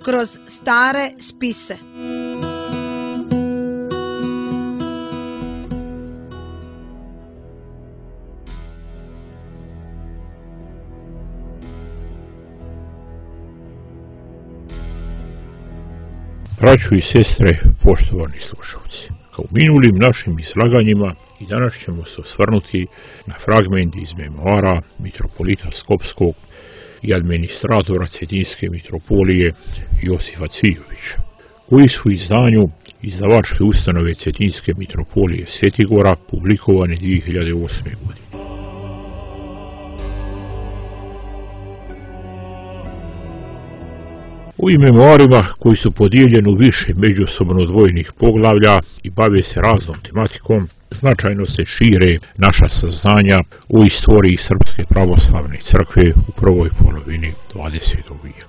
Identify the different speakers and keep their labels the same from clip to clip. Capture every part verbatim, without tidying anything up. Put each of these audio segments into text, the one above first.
Speaker 1: kroz stare spise.
Speaker 2: Braćo i sestre, poštovani slušalci, kao u minulim našim izlaganjima i danas ćemo se osvrnuti na fragment iz memoara mitropolita Skopskog i administratora Cetinske mitropolije Josifa Cvijovića, koji su u izdanju izdavačke ustanove Cetinske mitropolije Svetigora publikovane dvije hiljade osme. godine. U ovim memoarima, koji su podijeljeni u više međusobno odvojenih poglavlja i bave se raznom tematikom, značajno se šire naša saznanja o istoriji Srpske pravoslavne crkve u prvoj polovini dvadesetog vijeka.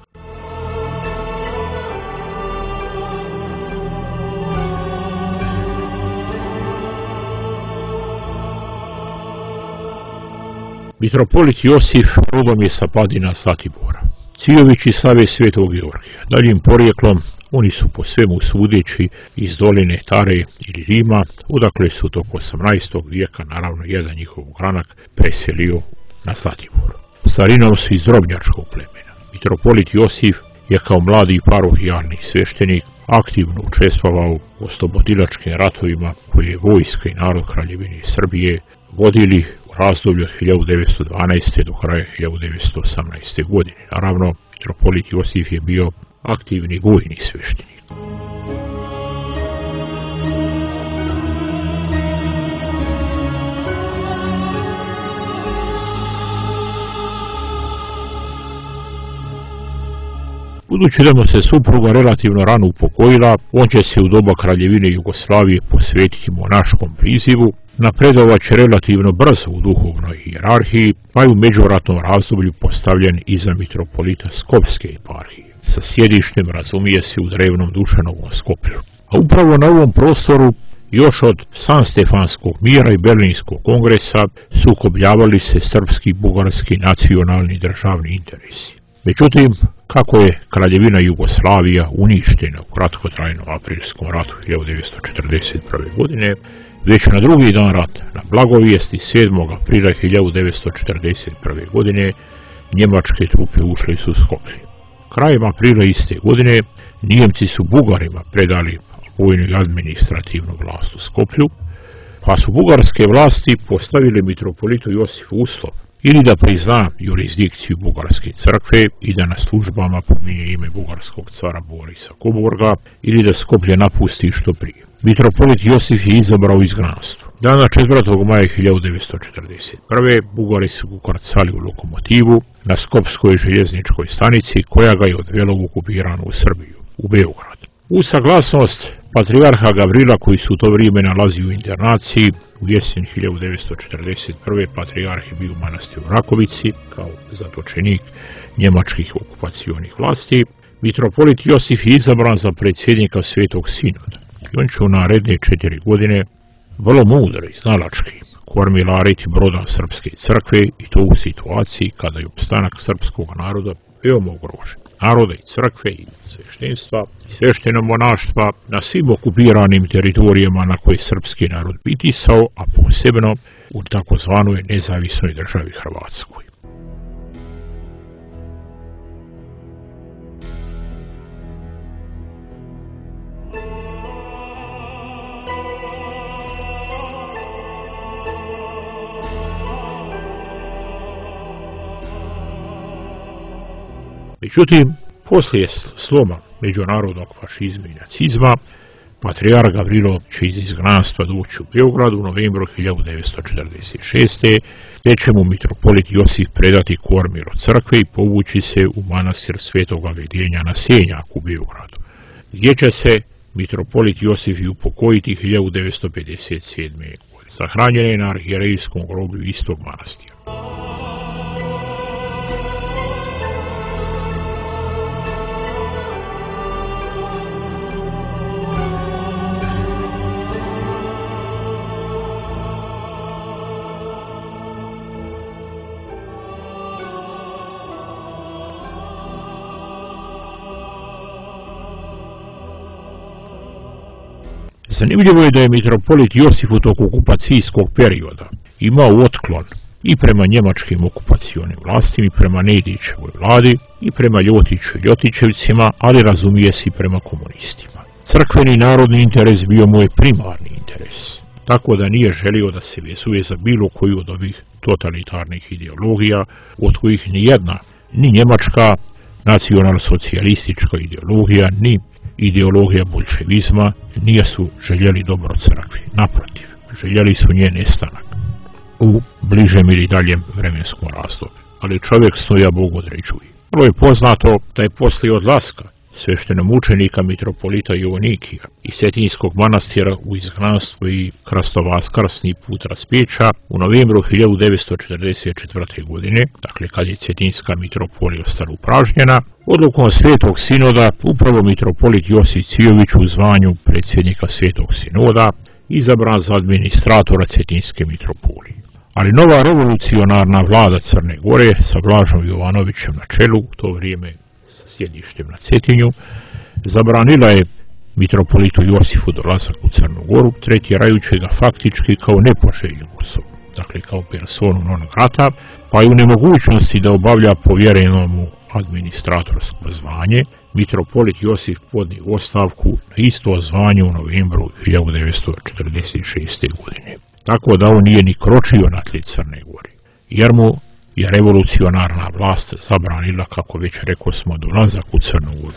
Speaker 2: Mitropolit Josif rodom je sa padina Zlatibora. Cvijovići slave Svetog Georgija. Daljim porijeklom oni su po svemu sudeći iz doline Tare ili Rima, odakle su tog osamnaestog vijeka naravno jedan njihov granak preselio na Zlatibor. Starinom su iz drobnjačkog plemena. Mitropolit Josif je kao mladi parohijalni sveštenik aktivno učestvovao u oslobodilačkim ratovima koje je vojska i narod Kraljevine Srbije vodili u razdoblju od hiljadu devetsto dvanaeste. do kraja hiljadu devetsto osamnaeste. godine. Naravno, mitropolit Josif je bio aktivni vojni sveštenik. Budući da mu se supruga relativno rano upokojila, on će se u doba Kraljevine Jugoslavije posvetiti monaškom prizivu, napredovat će relativno brzo u duhovnoj hijerarhiji, pa je u međuratnom razdoblju postavljen i za mitropolita Skopske eparhije, sa sjedištem, razumije se, u drevnom Dušanovom Skoplju. A upravo na ovom prostoru, još od Sanstefanskog mira i Berlinskog kongresa, sukobljavali se srpski i bugarski nacionalni državni interesi. Međutim, kako je Kraljevina Jugoslavija uništena u kratkotrajnom aprilskom ratu hiljadu devetsto četrdeset prve. godine, već na drugi dan rata, na blagovijesti sedmog aprila hiljadu devetsto četrdeset prve. godine, njemačke trupe ušle su u Skoplje. Krajem aprila iste godine, Nijemci su Bugarima predali vojnu i administrativnu vlast u Skoplju, pa su bugarske vlasti postavile mitropolitu Josifu uslov ili da prizna jurisdikciju bugarske crkve i da na službama pominje ime bugarskog cara Borisa Koborga, ili da Skoplje napusti što prije. Mitropolit Josif je izabrao izgnanstvo. Dana četvrtog maja hiljadu devetsto četrdeset prve. Bugari su ukrcali u lokomotivu na Skopskoj željezničkoj stanici, koja ga je odvela u okupiranu u Srbiju, u Beograd. U saglasnost patrijarha Gavrila, koji su u to vrijeme nalazi u internaciji, u jesen hiljadu devetsto četrdeset prve. patrijarh je bio u manastiru Rakovici kao zatočenik njemačkih okupacionih vlasti. Mitropolit Josif je izabran za predsjednika Svetog Sinoda i on će u naredne četiri godine vrlo mudro i znalački kormilariti broda Srpske crkve, i to u situaciji kada je opstanak srpskog naroda veoma ugrožen. Naroda i crkve i sveštenstva i sveštenog monaštva na svim okupiranim teritorijama na koje srpski narod bitisao, a posebno u takozvanoj nezavisnoj državi Hrvatskoj. Međutim, poslije sloma međunarodnog fašizma i nacizma, patrijarh Gavrilo će iz izgnanstva doći u Beograd u novembru hiljadu devetsto četrdeset šeste. gdje će mu mitropolit Josif predati kormir od crkve i povući se u manastir Svetoga Vedenja na Senjaku u Beogradu, gdje će se mitropolit Josif i upokojiti hiljadu devetsto pedeset sedme. godine. Sahranjen je na arhijerejskom groblju istog manastira. Zanimljivo je da je mitropolit Josif u toku okupacijskog perioda imao otklon i prema njemačkim okupacionim vlastima, i prema Nedićevoj vladi, i prema Ljotiću i Ljotićevcima, ali razumije se i prema komunistima. Crkveni narodni interes bio mu je primarni interes, tako da nije želio da se vezuje za bilo koju od ovih totalitarnih ideologija, od kojih ni jedna, ni njemačka nacionalsocijalistička ideologija, ni ideologija bolševizma nisu željeli dobro crkvi. Naprotiv, željeli su njen nestanak u bližem ili daljem vremenskom razdoblju. Ali čovjek stoja Bog određuje. Vrlo je poznato da je poslije odlaska sveštenomučenika mitropolita Jovonikija iz Cetinskog manastira u izgnanstvo i krastovaskrasni put raspeća u novembru hiljadu devetsto četrdeset četvrte. godine, dakle kad je Cetinska mitropolija ostala upražnjena, odlukom Svetog sinoda upravo mitropolit Josif Cijović u zvanju predsjednika Svetog sinoda izabran za administratora Cetinske mitropolije. Ali nova revolucionarna vlada Crne Gore sa Blažom Jovanovićem na čelu, u to vrijeme sa sjedištem na Cetinju, zabranila je mitropolitu Josifu dolazak u Crnu Goru, tretirajući ga faktički kao nepoželjnu osobu, dakle kao personu non grata, pa i u nemogućnosti da obavlja povjereno mu administratorsko zvanje, mitropolit Josif podnio ostavku na isto zvanje u novembru hiljadu devetsto četrdeset šeste. godine. Tako da on nije ni kročio na tli Crne Gore, jer mu je revolucionarna vlast zabranila, kako već rekao smo, dolazak u Crnu Goru.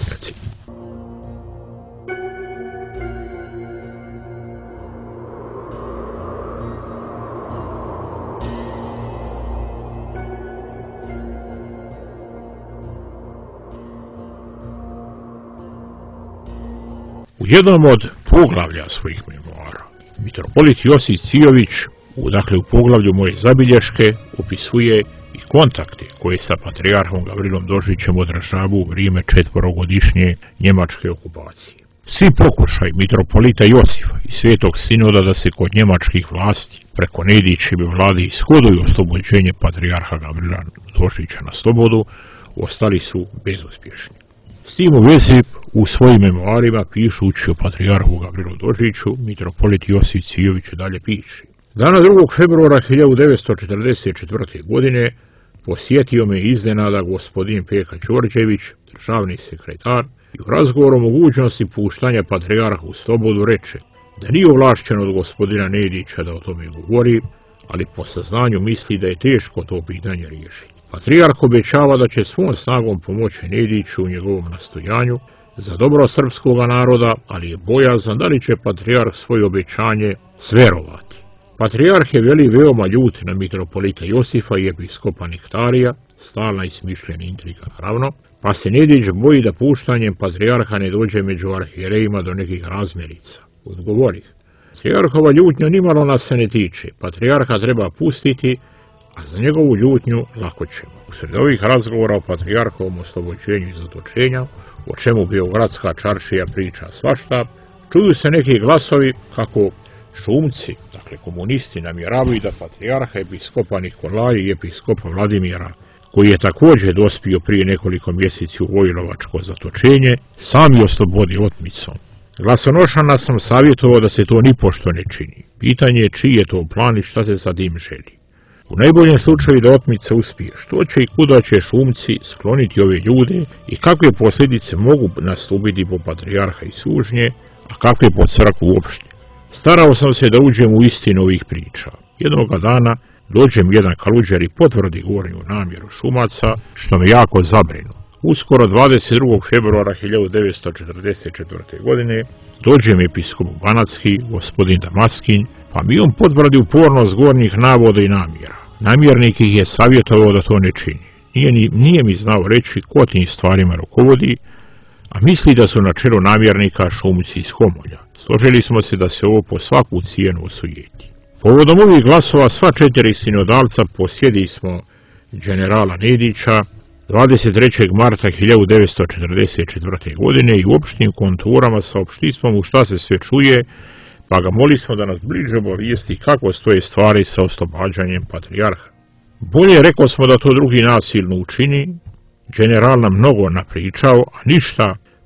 Speaker 2: U jednom od poglavlja svojih memoara mitropolit Josif Cijović, u, dakle u poglavlju Moje zabilješke, opisuje i kontakte koje sa patrijarhom Gavrilom Dožićem odražavaju u vrijeme četvorogodišnje njemačke okupacije. Svi pokušaj mitropolita Josifa i Svetog sinoda da se kod njemačkih vlasti preko Nedićeve vlade ishoduju oslobođenje patrijarha Gavrila Dožića na slobodu, ostali su bezuspješni. S tim u vezi u svojim memoarima, pišući o patrijarhu Gavrilu Dožiću, mitropolit Josif Cijović dalje piše: Dana drugog februara hiljadu devetsto četrdeset četvrte. godine posjetio me iznenada gospodin Peka Đorđević, državni sekretar, i u razgovoru o mogućnosti puštanja patrijarha u slobodu reče da nije ovlašćen od gospodina Nedića da o tome govori, ali po saznanju misli da je teško to pitanje riješiti. Patrijarh obećava da će svom snagom pomoći Nediću u njegovom nastojanju za dobro srpskog naroda, ali je bojazan da li će patrijarh svoje obećanje sverovati. Patrijarh je veli veoma ljut na mitropolita Josifa i episkopa Nektarija, stalna i smišljena intriga naravno, pa se Nedić boji da puštanjem patrijarha ne dođe među arhijerejima do nekih razmirica. Odgovorih: patrijarhova ljutnja nimalo nas se ne tiče, patrijarha treba pustiti, a za njegovu ljutnju lako ćemo. Usred ovih razgovora o patrijarhovom oslobođenju iz zatočenja, o čemu beogradska čaršija priča svašta, čuju se neki glasovi kako šumci, dakle komunisti, namjeravaju da patrijarha episkopa Nikolaja i episkopa Vladimira, koji je također dospio prije nekoliko mjeseci u vojlovačko zatočenje, sami oslobodi otmicom. Glasonošana sam savjetovao da se to nipošto ne čini. Pitanje je čiji je to plan i šta se sa tim želi. U najboljem slučaju da otmica uspije, što će i kuda će šumci skloniti ove ljude i kakve posljedice mogu nastupiti po patrijarha i sužnje, a kakve po crkvu uopšte. Starao sam se da uđem u istinu ovih priča. Jednoga dana dođem jedan kaluđer i potvrdi gornju namjeru šumaca, što me jako zabrinu. Uskoro dvadeset drugog februara hiljadu devetsto četrdeset četvrte. godine dođem episkop Banatski, gospodin Damaskin, pa mi on potvrdi upornost gornjih navoda i namjera. Namjernik ih je savjetovao da to ne čini. Nije, ni, nije mi znao reći ko tim stvarima rukovodi, a misli da su na čelu namjernika šumci iz Homolja. Složili smo se da se ovo po svaku cijenu osujeti. Povodom ovih glasova sva četiri sinodalca posjedi smo generala Nedića dvadeset trećeg marta hiljadu devetsto četrdeset četvrte. godine i u opštim konturama saopštili smo mu šta se sve čuje, pa ga moli smo da nas bliže obavijesti kako stoje stvari sa oslobađanjem patrijarha. Bolje rekao smo da to drugi nasilno učini, general nam mnogo napričao, a ništa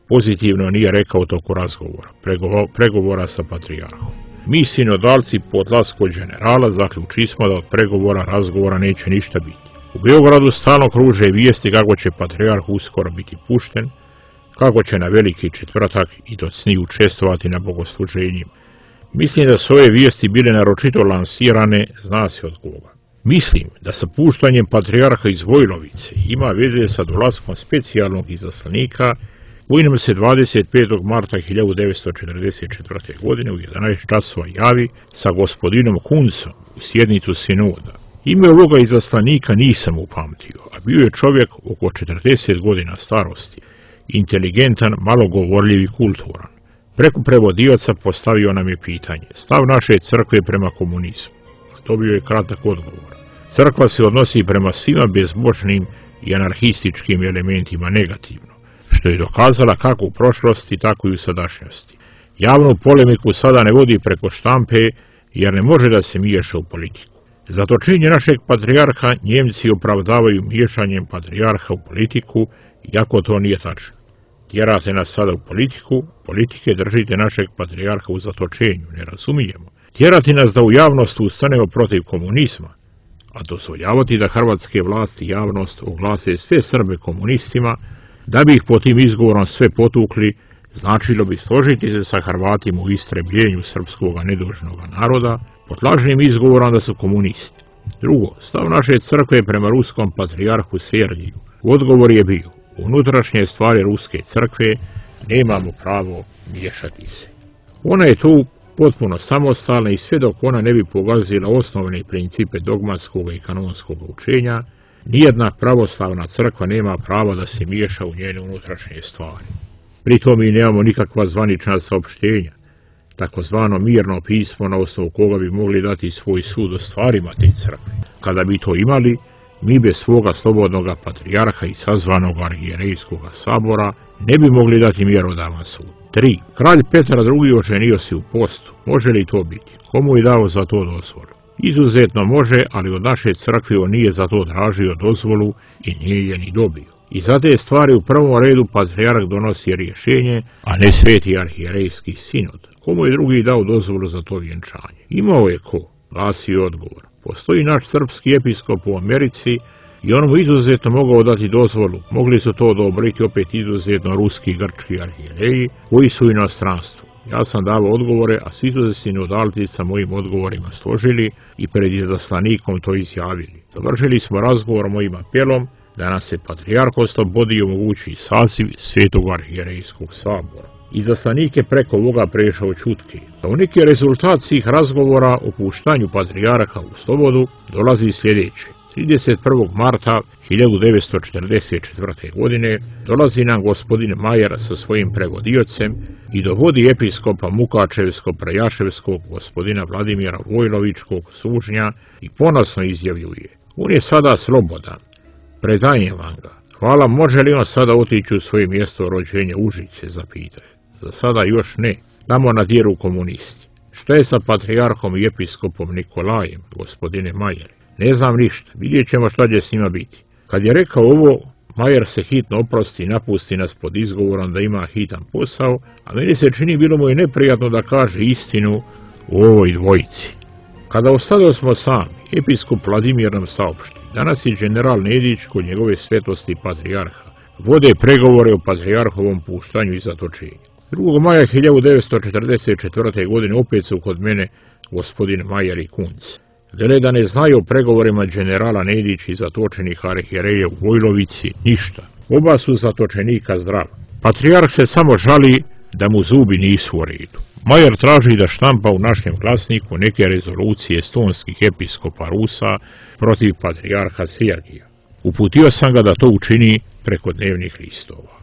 Speaker 2: pozitivno nije rekao toku razgovora, pregovora sa patrijarhom. Mi sinodalci po odlasku od generala zaključismo da od pregovora razgovora neće ništa biti. U Beogradu stalno kruže vijesti kako će patrijarh uskoro biti pušten, kako će na Veliki četvrtak i docniju učestvovati na bogosluženjima. Mislim da su ove vijesti bile naročito lansirane, zna se od koga. Mislim da sa puštanjem patrijarha iz Vojlovice ima veze sa dolaskom specijalnog izaslanika koji nam se dvadeset petog marta hiljadu devetsto četrdeset četvrte. godine u jedanaest časova javi sa gospodinom Kuncom u sjednicu sinoda. Ime ovoga izaslanika nisam upamtio, a bio je čovjek oko četrdeset godina starosti, inteligentan, malogovorljiv i kulturan. Preko prevodioca postavio nam je pitanje: stav naše crkve prema komunizmu. Dobio je kratak odgovor: crkva se odnosi prema svima bezbožnim i anarhističkim elementima negativno, što je dokazala kako u prošlosti, tako i u sadašnjosti. Javnu polemiku sada ne vodi preko štampe, jer ne može da se miješa u politiku. Zatočenje našeg patrijarha Njemci opravdavaju miješanjem patrijarha u politiku, iako to nije tačno. Tjerate nas sada u politiku, politike držite našeg patrijarha u zatočenju, ne razumijemo. Tjerati nas da u javnost ustanemo protiv komunizma, a dozvoljavati da hrvatske vlasti i javnost oglase sve Srbe komunistima, da bi ih po tim izgovorom sve potukli, značilo bi složiti se sa Hrvatima u istrebljenju srpskog nedužnog naroda, pod lažnim izgovorom da su komunisti. Drugo, stav naše crkve prema ruskom patrijarhu Sergiju. Odgovor je bio: unutrašnje stvari ruske crkve nemamo pravo miješati se. Ona je tu potpuno samostalna i sve dok ona ne bi pogazila osnovne principe dogmatskog i kanonskog učenja, nijedna pravoslavna crkva nema pravo da se miješa u njene unutrašnje stvari. Pritom mi nemamo nikakva zvanična saopštenja, takozvano mirno pismo na osnovu koga bi mogli dati svoj sud o stvarima te crkve. Kada bi to imali, mi bez svoga slobodnog patrijarha i sazvanog arhijerejskog sabora ne bi mogli dati mjerodavan sud. tri. Kralj Petar drugi. oženio se u postu. Može li to biti? Komu je dao za to dozvolu? Izuzetno može, ali od naše crkve on nije za to tražio dozvolu i nije je ni dobio. I za te stvari u prvom redu patrijarh donosi rješenje, a ne sveti arhijerejski sinod. Komu je drugi dao dozvolu za to vjenčanje? Imao je ko? Glasi odgovor: postoji naš srpski episkop u Americi i on mu izuzetno mogao dati dozvolu. Mogli su to odobriti opet izuzetno ruski i grčki arhijereji koji su u inostranstvu. Ja sam davao odgovore, a svi su se sinodalci sa mojim odgovorima složili i pred izaslanikom to izjavili. Završili smo razgovor mojim apelom da nas se patrijarh oslobodi i omogući saziv Svetog arhijerejskog sabora. Izaslanik je preko ovoga prešao čutke. Kao neki rezultat svih razgovora o puštanju patrijarha u slobodu dolazi sljedeće. trideset prvog marta hiljadu devetsto četrdeset četvrte. godine dolazi nam gospodin Majer sa svojim prevodiocem i dovodi episkopa Mukačevsko-Prajaševskog gospodina Vladimira Vojlovičkog sužnja i ponosno izjavljuje: on je sada slobodan, predajem vam ga. Hvala, može li on sada otići u svoje mjesto rođenja Užice, zapitaju. Za sada još ne, tamo nadiru komunisti. Što je sa patrijarhom i episkopom Nikolajem, gospodine Majer? Ne znam ništa, vidjet ćemo šta će s njima biti. Kad je rekao ovo, Majer se hitno oprosti i napusti nas pod izgovorom da ima hitan posao, a meni se čini bilo mu je neprijatno da kaže istinu u ovoj dvojici. Kada ostado smo sami, episkop Vladimir nam saopšti: danas je general Nedić kod njegove svetosti patrijarha. Vode pregovore o patrijarhovom puštanju i zatočenju. drugog maja hiljadu devetsto četrdeset četvrte. godine opet su kod mene gospodin Majer i Kunc. Vele da ne znaju o pregovorima generala Nedić i zatočenih arhijereja u Vojlovici ništa. Oba su zatočenika zdrava. Patrijarh se samo žali da mu zubi nisu u redu. Majer traži da štampa u našem glasniku neke rezolucije estonskih episkopa Rusa protiv patrijarha Sergija. Uputio sam ga da to učini preko dnevnih listova.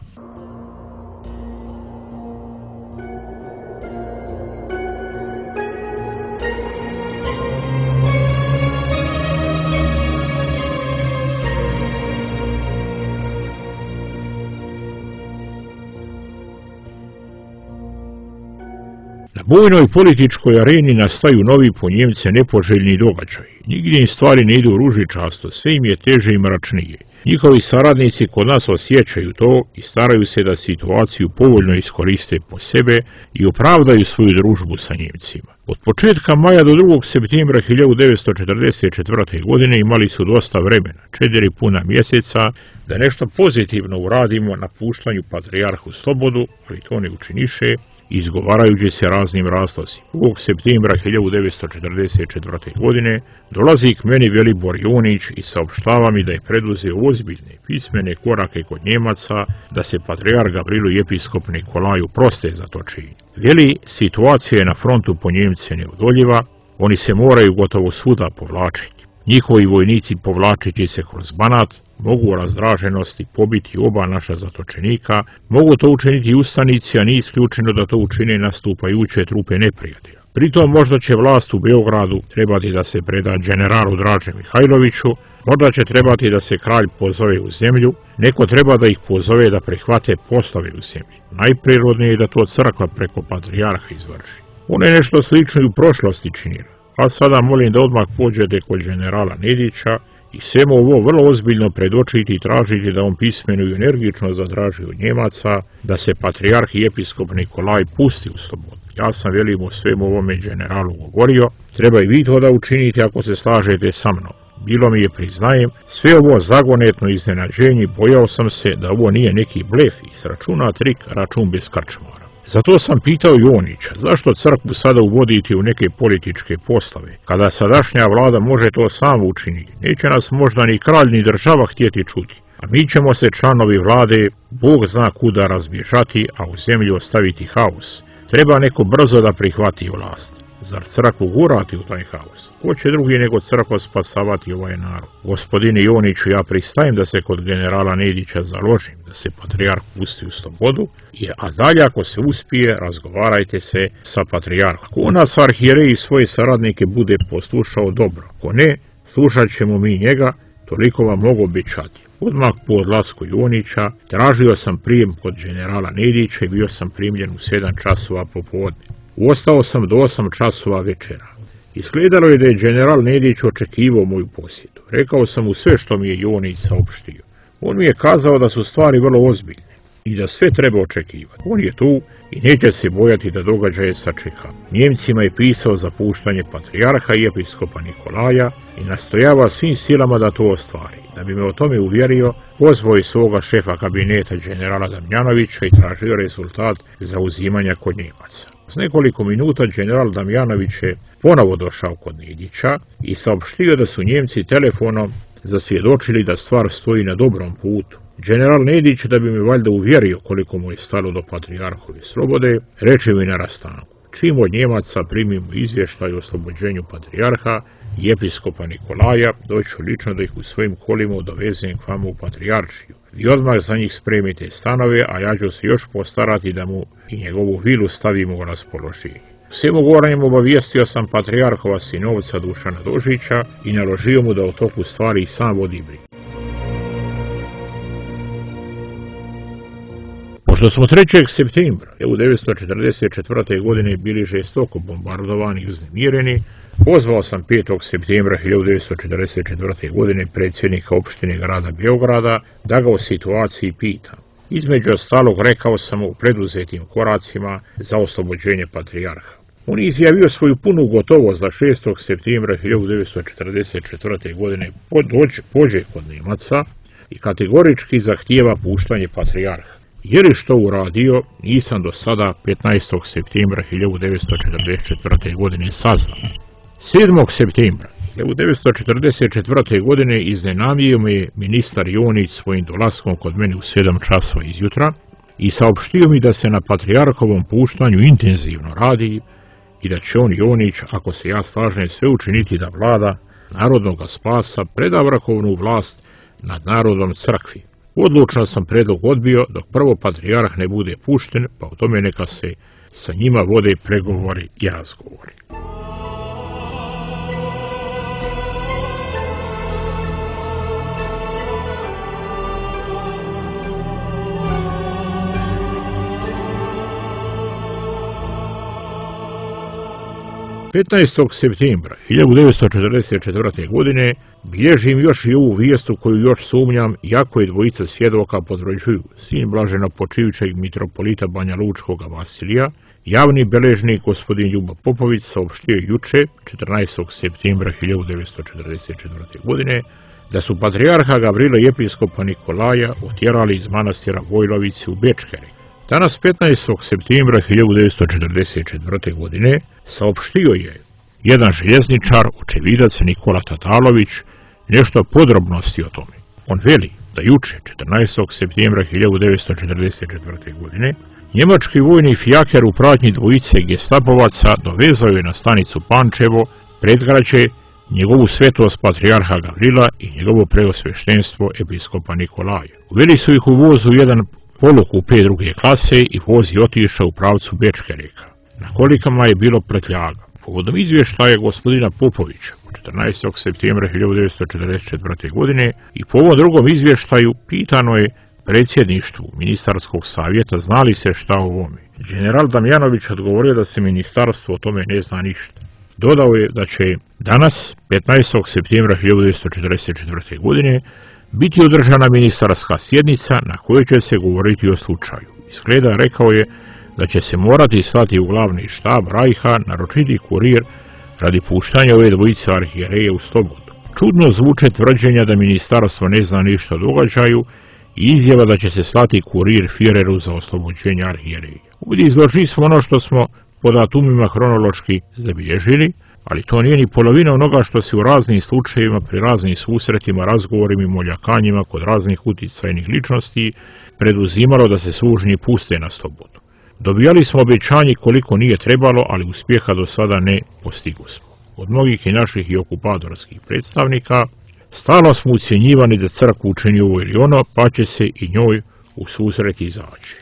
Speaker 2: Na bujnoj političkoj areni nastaju novi po Njemce nepoželjni događaji. Nigdje im stvari ne idu ružičasto, sve im je teže i mračnije. Njihovi saradnici kod nas osjećaju to i staraju se da situaciju povoljno iskoriste po sebe i opravdaju svoju družbu sa Njemcima. Od početka maja do drugog septembra hiljadu devetsto četrdeset četvrte. godine imali su dosta vremena, četiri puna mjeseca, da nešto pozitivno uradimo na puštanju patrijarhu slobodu, ali to ne učiniše, izgovarajući se raznim razlozima. drugog septembra hiljadu devetsto četrdeset četvrte. godine dolazi k meni Velibor Jonić i saopštava mi da je preduzeo ozbiljne pismene korake kod Njemaca da se patrijarh Gavrilo i episkop Nikolaju proste za to čini. Veli, situacija je na frontu po Njemce neodoljiva, oni se moraju gotovo svuda povlačiti. Njihovi vojnici povlačiti se kroz Banat, mogu u razdraženosti pobiti oba naša zatočenika, mogu to učiniti ustanici, a nije isključeno da to učine nastupajuće trupe neprijatelja. Pritom možda će vlast u Beogradu trebati da se preda generalu Draže Mihajloviću, možda će trebati da se kralj pozove u zemlju, neko treba da ih pozove da prihvate poslove u zemlji. Najprirodnije je da to crkva preko patrijarha izvrši. Ona je nešto slično i u prošlosti činila. A sada molim da odmah pođete kod generala Nedića i svemu ovo vrlo ozbiljno predočiti i tražiti da on pismeno i energično zatraži od Njemaca da se patrijarh i episkop Nikolaj pusti u slobodu. Ja sam velim o svemu ovome generalu govorio, treba i vi to da učinite ako se slažete sa mnom. Bilo mi je, priznajem, sve ovo zagonetno iznenađenje, bojao sam se da ovo nije neki blef i sračuna trik, račun bez krčmara. Zato sam pitao Jonića, zašto crkvu sada uvoditi u neke političke poslove, kada sadašnja vlada može to samo učiniti, neće nas možda ni kralj ni država htjeti čuti, a mi ćemo se članovi vlade, Bog zna kuda razbježati, a u zemlji ostaviti haos. Treba neko brzo da prihvati vlast. Zar crkvu gurati u taj haos? Ko će drugi nego crkva spasavati ovaj narod? Gospodine Joniću, ja pristajem da se kod generala Nedića založim, da se patrijarh pusti u slobodu, a dalje ako se uspije, razgovarajte se sa patrijarhom. Ko nas arhijereji svoje saradnike bude poslušao dobro, ko ne, slušat ćemo mi njega, toliko vam mogu obećati. Odmah po odlasku Jonića tražio sam prijem kod generala Nedića i bio sam primljen u sedam časova popodne. Ostao sam do osam časova večera. Izgledalo je da je general Nedić očekivao moju posjetu. Rekao sam mu sve što mi je Jonić saopštio. On mi je kazao da su stvari vrlo ozbiljne i da sve treba očekivati. On je tu i neće se bojati da događaje sačeka. Njemcima je pisao za puštanje patrijarha i episkopa Nikolaja i nastojava svim silama da to ostvari. Da bi me o tome uvjerio, pozvao je svoga šefa kabineta generala Damjanovića i tražio rezultat zauzimanja kod Njemaca. S nekoliko minuta general Damjanović je ponovo došao kod Nedića i saopštio da su Njemci telefonom zasvjedočili da stvar stoji na dobrom putu. General Nedić, da bi me valjda uvjerio koliko mu je stalo do patrijarhove slobode, reče mi na rastanku: čim od Njemaca primimo izvještaj o oslobođenju patrijarha i episkopa Nikolaja, doću lično da ih u svojim kolima dovezem k vama u patrijaršiju. Vi odmah za njih spremite stanove, a ja ću se još postarati da mu i njegovu vilu stavimo u raspoloženje. Svemu govoranjem obavijestio sam patrijarhova sinovca Dušana Dožića i naložio mu da o toku stvari sam vodi brigu. Pošto smo trećeg septembra hiljadu devetsto četrdeset četvrte. godine bili žestoko bombardovani i uznemireni, pozvao sam petog septembra hiljadu devetsto četrdeset četvrte. godine predsjednika opštine grada Beograda da ga o situaciji pitam. Između ostalog rekao sam mu o preduzetim koracima za oslobođenje patrijarha. On je izjavio svoju punu gotovost da šestog septembra hiljadu devetsto četrdeset četvrte. godine pođe kod Njemaca i kategorički zahtijeva puštanje patrijarha. Je li što uradio, nisam do sada petnaestog septembra hiljadu devetsto četrdeset četvrte. godine saznao. sedmog septembra hiljadu devetsto četrdeset četvrte. godine iznenadio me je ministar Jonić svojim dolaskom kod mene u sedam časova izjutra i saopštio mi da se na patrijarhovom puštanju intenzivno radi i da će on Jonić, ako se ja slažem, sve učiniti da vlada narodnog spasa preda vrhovnu vlast nad narodom crkvi. Odlučno sam predlog odbio dok prvo patrijarh ne bude pušten, pa o tome neka se sa njima vode pregovori i razgovori. petnaestog septembra hiljadu devetsto četrdeset četvrte. godine bilježim još i ovu vijestu koju još sumnjam, iako je dvojica svjedoka potvrđuju. Sin blaženo počivićeg mitropolita Banja Lučkoga Vasilija, javni beležnik gospodin Ljubo Popović, saopštio juče, četrnaestog septembra hiljadu devetsto četrdeset četvrte. godine, da su patrijarha Gavrila i episkopa Nikolaja utjerali iz manastira Vojlovice u Bečkeri. Danas petnaestog septembra hiljadu devetsto četrdeset četvrte. godine saopštio je jedan željezničar, očevidac Nikola Tatalović, nešto podrobnosti o tome. On veli da juče, četrnaestog septembra hiljadu devetsto četrdeset četvrte. godine, njemački vojni fijaker u pratnji dvojice gestapovaca dovezao je na stanicu Pančevo, predgrađe, njegovu svetost patrijarha Gavrila i njegovo preosveštenstvo episkopa Nikolaja. Uveli su ih u vozu jedan polukupe druge klase i voz je otišao u pravcu Bečkereka. Na kolikama je bilo prtljaga. Povodom izvještaja gospodina Popovića četrnaestog septembra hiljadu devetsto četrdeset četvrte. godine i po ovom drugom izvještaju pitano je predsjedništvu ministarskog savjeta zna li se šta o ovome. General Damjanović odgovorio da se ministarstvo o tome ne zna ništa. Dodao je da će danas, petnaestog septembra hiljadu devetsto četrdeset četvrte. godine, biti održana ministarska sjednica na kojoj će se govoriti o slučaju. Izgleda, rekao je, da će se morati slati u glavni štab Rajha naročiti kurir radi puštanja ove dvojice arhijereje u slobodu. Čudno zvuče tvrđenja da ministarstvo ne zna ništa o događaju i izjava da će se slati kurir Fireru za oslobođenje arhijereje. Ovdje izložili smo ono što smo po datumima hronološki zabilježili, ali to nije ni polovina onoga što se u raznim slučajevima, pri raznim susretima, razgovorima i moljakanjima kod raznih uticajnih ličnosti preduzimalo da se sužnji puste na slobodu. Dobijali smo obećanje koliko nije trebalo, ali uspjeha do sada ne postigu smo. Od mnogih i naših i okupatorskih predstavnika stalno smo ucjenjivani da crkvu učini ovo ili ono, pa će se i njoj u susret izaći.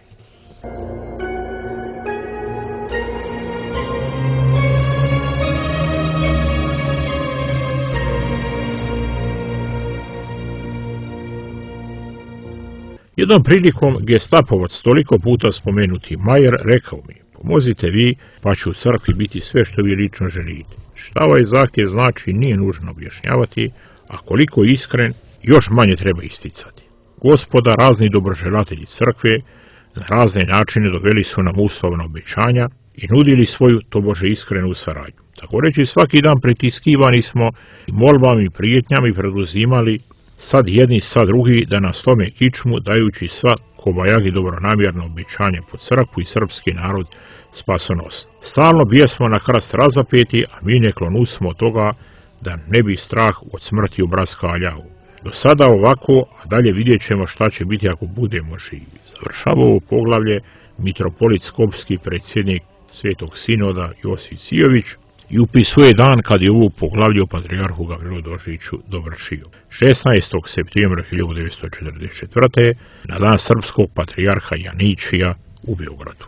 Speaker 2: Jednom prilikom gestapovac, toliko puta spomenuti Majer, rekao mi: pomozite vi, pa će u crkvi biti sve što vi lično želite. Šta ovaj zahtjev znači nije nužno objašnjavati, a koliko je iskren, još manje treba isticati. Gospoda, razni dobroželatelji crkve, na razne načine doveli su nam uslovna obećanja i nudili svoju tobože iskrenu saradnju. Tako reći, svaki dan pritiskivani smo i molbama i prijetnjama i preduzimali sad jedni, sad drugi, da nas tome kičmu, dajući sva kobajagi dobronamjerno obećanje po crkvu i srpski narod spasonosni. Stalno bijesmo na krast razapeti, a mi ne klonusmo od toga da ne bi strah od smrti ubraska aljavu. Do sada ovako, a dalje vidjet ćemo šta će biti ako budemo živi. Završava ovo poglavlje mitropolit Skopski, predsjednik Svetog sinoda Josip Cijović, i upisuje dan kad je ovo poglavlje o patrijarhu Gavrilu Dožiću dovršio. šesnaestog septembra hiljadu devetsto četrdeset četvrte. na dan srpskog patrijarha Janičija u Beogradu.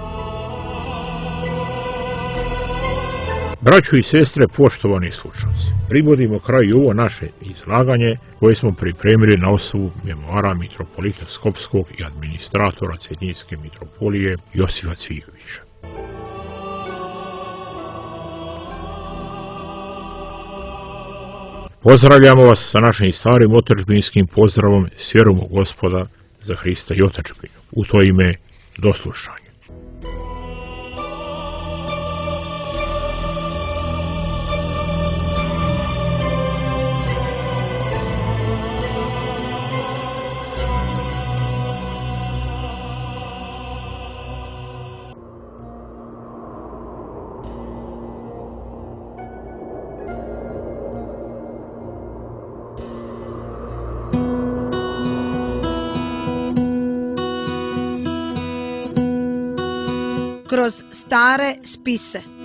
Speaker 2: Braćo i sestre, poštovani slušalci, privodimo kraju ovo naše izlaganje koje smo pripremili na osnovu memoara mitropolita Skopskog i administratora Cetinjske mitropolije Josipa Cvijovića. Pozdravljamo vas sa našim starim otadžbinskim pozdravom s vjerom u Gospoda za Hrista i otadžbinu. U to ime, do slušanja.
Speaker 1: Kroz stare spise.